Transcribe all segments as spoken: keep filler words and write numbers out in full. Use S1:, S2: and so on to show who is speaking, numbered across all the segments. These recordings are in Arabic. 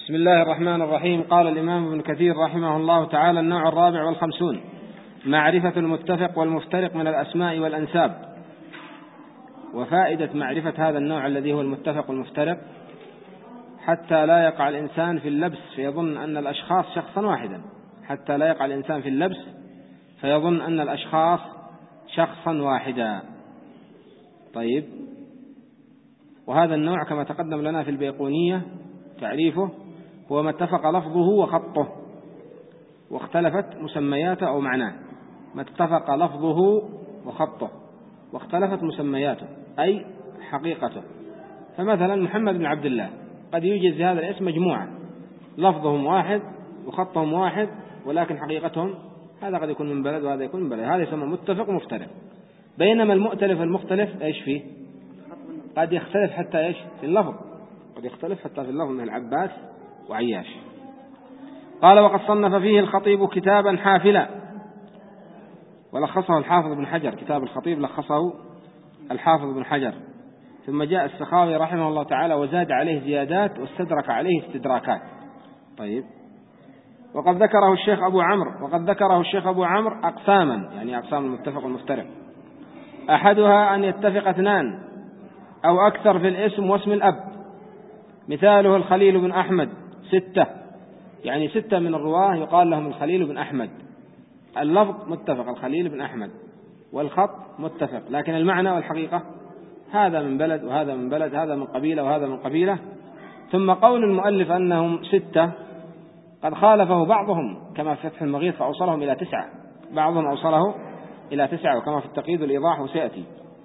S1: بسم الله الرحمن الرحيم. قال الإمام ابن كثير رحمه الله تعالى: النوع الرابع والخمسون: معرفة المتفق والمفترق من الأسماء والأنساب. وفائدة معرفة هذا النوع الذي هو المتفق والمفترق حتى لا يقع الإنسان في اللبس فيظن أن الأشخاص شخصا واحدا حتى لا يقع الإنسان في اللبس فيظن أن الأشخاص شخصا واحدا. طيب، وهذا النوع كما تقدم لنا في البيقونية تعريفه هو ما اتفق لفظه وخطه واختلفت مسمياته أو معناه. ما اتفق لفظه وخطه واختلفت مسمياته أي حقيقته. فمثلا محمد بن عبد الله قد يوجد في هذا الاسم مجموعة لفظهم واحد وخطهم واحد ولكن حقيقتهم هذا قد يكون من بلد وهذا يكون من بلد، هذا يسمى متفق ومفترق. بينما المؤتلف المختلف ايش فيه؟ قد يختلف حتى ايش في اللفظ، قد يختلف حتى في اللفظ، من العباس وعياش. قال: وقد صنف فيه الخطيب كتابا حافلا، ولخصه الحافظ بن حجر. كتاب الخطيب لخصه الحافظ بن حجر. ثم جاء السخاوي رحمه الله تعالى وزاد عليه زيادات واستدرك عليه استدراكات. طيب، وقد ذكره الشيخ أبو عمرو وقد ذكره الشيخ أبو عمرو أقساما، يعني أقسام المتفق والمفترق. أحدها أن يتفق اثنان أو أكثر في الاسم واسم الأب. مثاله الخليل بن أحمد ستة، يعني ستة من الرواه يقال لهم الخليل بن أحمد. اللفظ متفق الخليل بن أحمد والخط متفق، لكن المعنى والحقيقة هذا من بلد وهذا من بلد، هذا من قبيلة وهذا من قبيلة. ثم قول المؤلف أنهم ستة قد خالفه بعضهم كما في فتح المغيث فأوصلهم إلى تسعة، بعضهم أوصله إلى تسعة وكما في التقييد والإيضاح وسيأتي.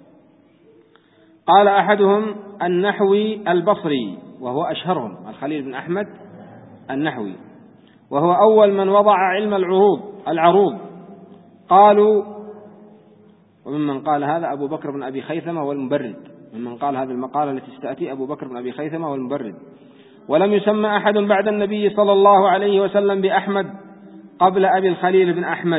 S1: قال: أحدهم النحوي البصري وهو أشهرهم، الخليل بن أحمد النحوي، وهو أول من وضع علم العروض العروض قالوا. وممن قال هذا أبو بكر بن أبي خيثمة والمبرد، ممن قال هذه المقالة التي ستأتي أبو بكر بن أبي خيثمة والمبرد. ولم يسمى أحد بعد النبي صلى الله عليه وسلم بأحمد قبل أبي الخليل بن أحمد،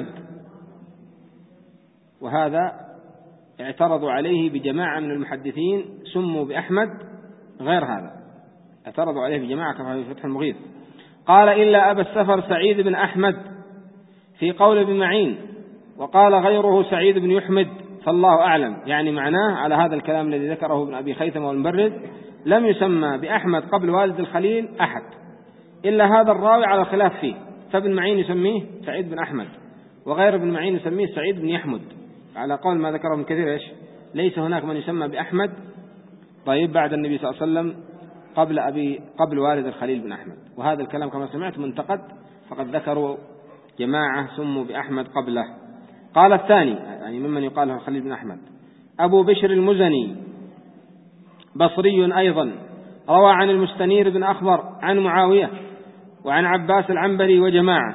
S1: وهذا اعترضوا عليه بجماعة من المحدثين سموا بأحمد غير هذا، اعترضوا عليه بجماعة كما في فتح المغيث. قال: إلا أبا السفر سعيد بن أحمد في قول ابن معين، وقال غيره سعيد بن يحمد، فالله أعلم. يعني معناه على هذا الكلام الذي ذكره ابن أبي خيثمة والمبرد لم يسمى بأحمد قبل والد الخليل أحد إلا هذا الراوي على الخلاف فيه، فابن معين يسميه سعيد بن أحمد وغير ابن معين يسميه سعيد بن يحمد، على قول ما ذكره ابن كثير إيش ليس هناك من يسمى بأحمد طيب بعد النبي صلى الله عليه وسلم قبل أبي قبل والد الخليل بن أحمد. وهذا الكلام كما سمعت منتقد، فقد ذكروا جماعة سموا بأحمد قبله. قال الثاني، يعني ممن يقال له الخليل بن أحمد، أبو بشر المزني بصري أيضا، روى عن المستنير بن أخضر عن معاوية وعن عباس العنبري وجماعة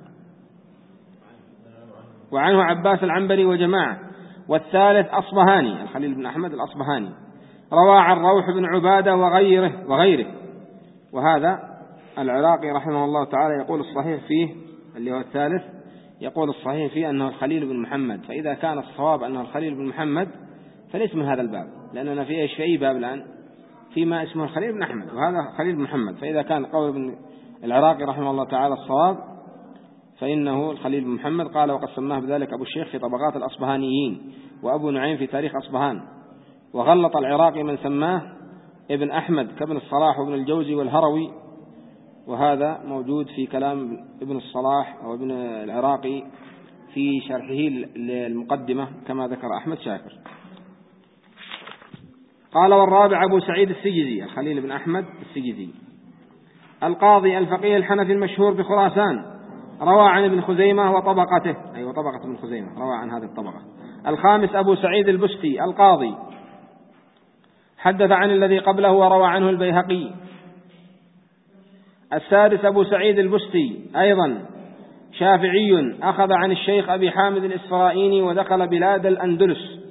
S1: وعنه عباس العنبري وجماعة. والثالث أصبهاني، الخليل بن أحمد الأصبهاني، روى عن روح بن عبادة وغيره وغيره. وهذا العراقي رحمه الله تعالى يقول الصحيح فيه اللي هو الثالث، يقول الصحيح فيه أنه الخليل بن محمد. فإذا كان الصواب أنه الخليل بن محمد فليس من هذا الباب، لأننا في إيش في أي باب الآن فيما اسمه الخليل بن أحمد وهذا خليل بن محمد. فإذا كان قول ابن العراقي رحمه الله تعالى الصواب فإنه الخليل بن محمد. قال: وقد سماه بذلك أبو الشيخ في طبقات الأصبهانيين وأبو نعيم في تاريخ أصبهان. وغلط العراقي من سماه ابن أحمد كابن الصلاح وابن الجوزي والهروي، وهذا موجود في كلام ابن الصلاح أو ابن العراقي في شرحه للمقدمة كما ذكر أحمد شاكر. قال: والرابع أبو سعيد السجزي، الخليل بن أحمد السجزي، القاضي الفقيه الحنفي المشهور بخراسان، روى عن ابن خزيمة وطبقته، أي أيوة وطبقة ابن خزيمة، روى عن هذه الطبقة. الخامس أبو سعيد البستي القاضي، حدث عن الذي قبله وروى عنه البيهقي. السادس أبو سعيد البستي أيضا شافعي، أخذ عن الشيخ أبي حامد الإسفرائيني ودخل بلاد الأندلس.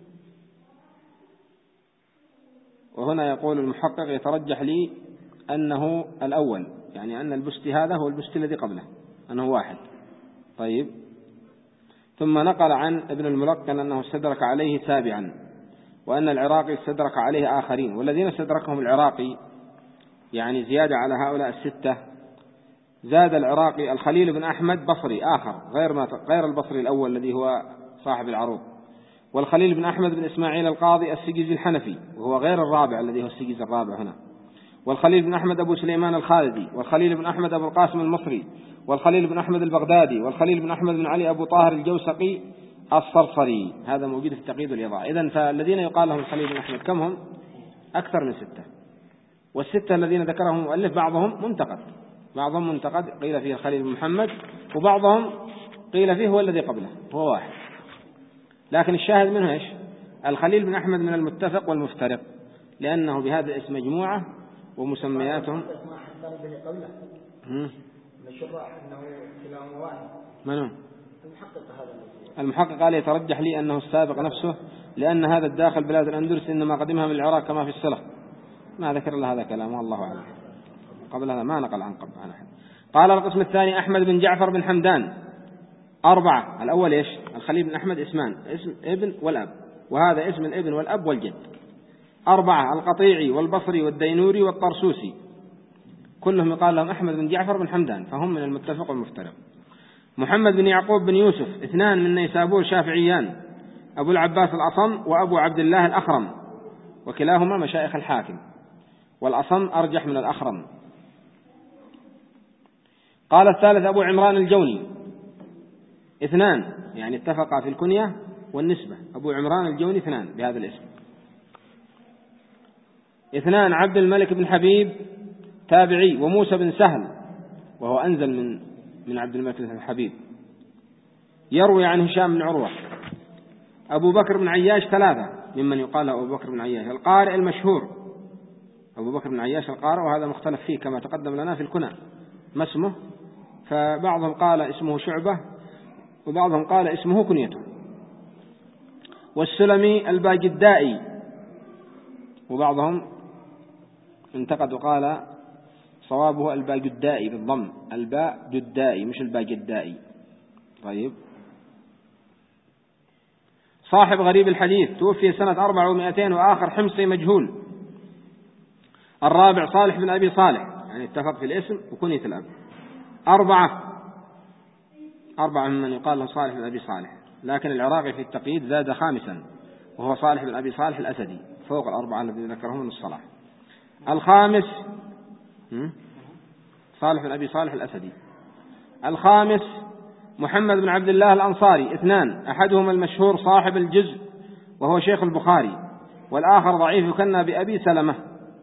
S1: وهنا يقول المحقق يترجح لي أنه الأول، يعني أن البستي هذا هو البستي الذي قبله، أنه واحد. طيب، ثم نقل عن ابن الملقن أنه استدرك عليه سابعا، وأن العراقي استدرك عليه آخرين، والذين استدركهم العراقي يعني زيادة على هؤلاء الستة. زاد العراقي الخليل بن أحمد بصري آخر غير ما غير البصري الأول الذي هو صاحب العروض، والخليل بن أحمد بن إسماعيل القاضي السجزي الحنفي وهو غير الرابع الذي هو السجزي الرابع هنا، والخليل بن أحمد أبو سليمان الخالدي، والخليل بن أحمد أبو القاسم المصري، والخليل بن أحمد البغدادي، والخليل بن أحمد بن علي أبو طاهر الجوسقي الصرصري. هذا موجود في التقييد والإيضاح. إذن فالذين يقال لهم الخليل بن أحمد كم هم؟ أكثر من ستة، والستة الذين ذكرهم المؤلف بعضهم منتقد، بعضهم منتقد قيل فيه الخليل بن محمد، وبعضهم قيل فيه هو الذي قبله هو واحد. لكن الشاهد منه إيش؟ الخليل بن أحمد من المتفق والمفترق، لأنه بهذا الاسم مجموعة ومسمياتهم منهم المحقق قال يترجح لي أنه السابق نفسه، لأن هذا الداخل بلاد الأندلس إنما قدمها من العراق كما في الصلة. ما ذكر الله هذا كلامه والله أعلم، قبل هذا ما نقل عن قبل عن أحد. قال القسم الثاني أحمد بن جعفر بن حمدان أربعة. الأول إيش؟ الخليل بن أحمد اسمان، اسم ابن والأب، وهذا اسم الابن والأب والجد. أربعة القطيعي والبصري والدينوري والطرسوسي، كلهم يقال لهم أحمد بن جعفر بن حمدان، فهم من المتفق والمفترق. محمد بن يعقوب بن يوسف اثنان من نيسابور شافعيان، أبو العباس الأصم وأبو عبد الله الأخرم، وكلاهما مشايخ الحاكم، والأصم أرجح من الأخرم. قال الثالث أبو عمران الجوني اثنان، يعني اتفقا في الكنية والنسبة، أبو عمران الجوني اثنان بهذا الاسم. اثنان عبد الملك بن حبيب تابعي، وموسى بن سهل وهو أنزل من من عبد الملك بن حبيب، يروي عن هشام بن عروة. أبو بكر بن عياش ثلاثة ممن يقال أبو بكر بن عياش القارئ المشهور، أبو بكر بن عياش القارئ، وهذا مختلف فيه كما تقدم لنا في الكنى ما اسمه، فبعضهم قال اسمه شعبة وبعضهم قال اسمه كنيته. والسلمي الباجدائي، وبعضهم انتقد وقال صوابه الباجدائي بالضم، الباجدائي مش الباجدائي. طيب. صاحب غريب الحديث توفي سنة أربع ومائتين وآخر حمصي مجهول. الرابع صالح بن أبي صالح، يعني اتفق في الاسم وكنية الأب. أربعة أربعة ممن يقال له صالح بن أبي صالح، لكن العراقي في التقييد زاد خامسا وهو صالح بن أبي صالح الأسدي فوق الأربعة الذين ذكرهم من الصلاح. الخامس صالح بن أبي صالح الأسدي. الخامس محمد بن عبد الله الأنصاري اثنان، أحدهما المشهور صاحب الجزء وهو شيخ البخاري، والآخر ضعيف يكنى بأبي سلمة.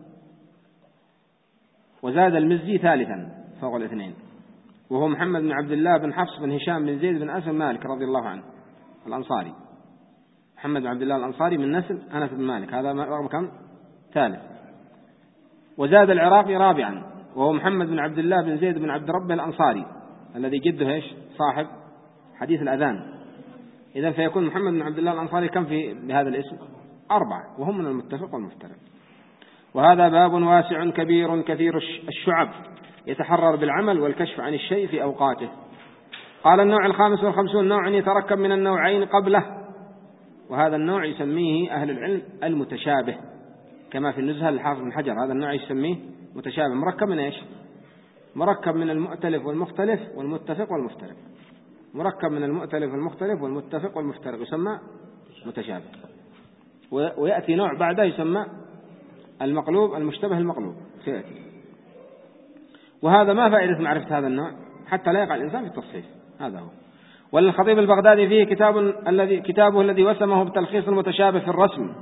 S1: وزاد المزي ثالثا فوق الاثنين وهو محمد بن عبد الله بن حفص بن هشام بن زيد بن أنس بن مالك رضي الله عنه الأنصاري. محمد بن عبد الله الأنصاري من نسل أنس بن مالك، هذا رقم كم؟ ثالث. وزاد العراقي رابعا وهو محمد بن عبد الله بن زيد بن عبد ربه الأنصاري الذي جده إيش؟ صاحب حديث الأذان. إذا فيكون محمد بن عبد الله الأنصاري كم في بهذا الاسم؟ أربعة، وهم من المتفق والمفترق. وهذا باب واسع كبير كثير الشعب يتحرر بالعمل والكشف عن الشيء في أوقاته. قال النوع الخامس والخمسون نوع يتركب من النوعين قبله، وهذا النوع يسميه أهل العلم المتشابه، كما في النزهة للحافظ بن حجر. هذا النوع يسميه متشابه، مركب من إيش؟ مركب من المؤتلف والمختلف والمتفق والمفترق. مركب من المؤتلف والمختلف والمتفق والمفترق يسمى متشابه. ويأتي نوع بعده يسمى المقلوب المشتبه المقلوب سيأتي. وهذا ما فائدة معرفة هذا النوع حتى لا يقع الإنسان في التصحيف. هذا هو. وللخطيب البغدادي فيه كتاب الذي كتابه الذي وسمه بتلخيص المتشابه في الرسم،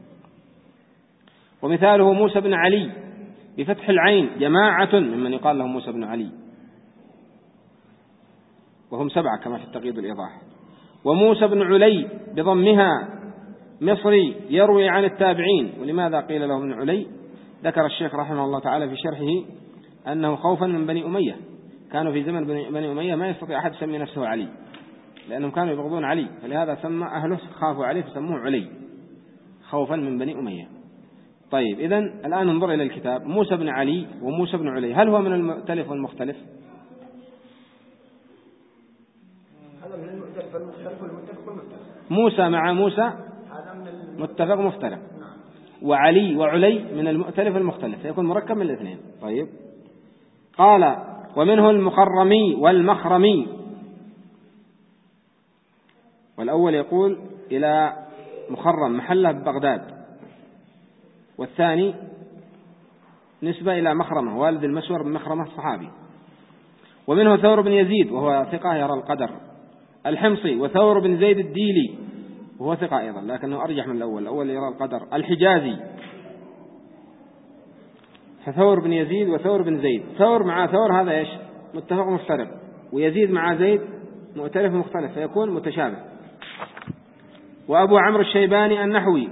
S1: ومثاله موسى بن علي بفتح العين جماعة ممن يقال لهم موسى بن علي، وهم سبعة كما في التقييد والإيضاح. وموسى بن علي بضمها مصري يروي عن التابعين. ولماذا قيل له ابن علي؟ ذكر الشيخ رحمه الله تعالى في شرحه أنه خوفا من بني أمية، كانوا في زمن بني أمية ما يستطيع أحد يسمي نفسه علي لأنهم كانوا يبغضون علي، فلهذا سمى أهله خافوا عليه فسموه علي خوفا من بني أمية. طيب، إذن الآن ننظر إلى الكتاب. موسى بن علي وموسى بن علي، هل هو من المؤتلف والمختلف؟
S2: هذا من المؤتلف والمختلف والمتفق والمفترق.
S1: موسى مع موسى متفق مفترق. وعلي وعلي من المؤتلف المختلف، فيكون مركب من الاثنين. طيب قال ومنه المخرمي والمخرمي. والأول يقول إلى مخرم محله ببغداد، والثاني نسبة إلى مخرمة والد المسور بن مخرمة الصحابي. ومنه ثور بن يزيد وهو ثقة يرى القدر الحمصي، وثور بن زيد الديلي وهو ثقة أيضا لكنه أرجح من الأول، الأول يرى القدر الحجازي. فثور بن يزيد وثور بن زيد، ثور مع ثور هذا إيش متفق مفترق، ويزيد مع زيد مؤتلف مختلف فيكون متشابه. وأبو عمرو الشيباني النحوي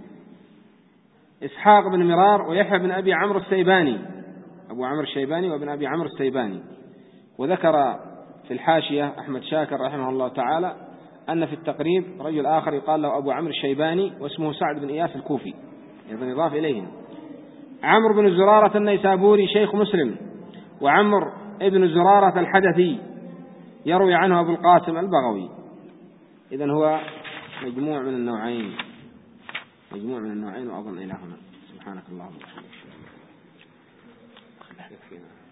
S1: إسحاق بن مرار ويحيى بن أبي عمرو السيباني، أبو عمرو الشيباني وابن أبي عمرو السيباني. وذكر في الحاشية أحمد شاكر رحمه الله تعالى أن في التقريب رجل آخر يقال له أبو عمرو الشيباني واسمه سعد بن إياس الكوفي أيضا يضاف إليهم. عمرو بن زرارة النيسابوري شيخ مسلم، وعمرو ابن زرارة الحدثي يروي عنه أبو القاسم البغوي. إذن هو مجموع من النوعين، مجموع من النوعين وأظن إلى هنا. سبحانك اللهم وبحمدك.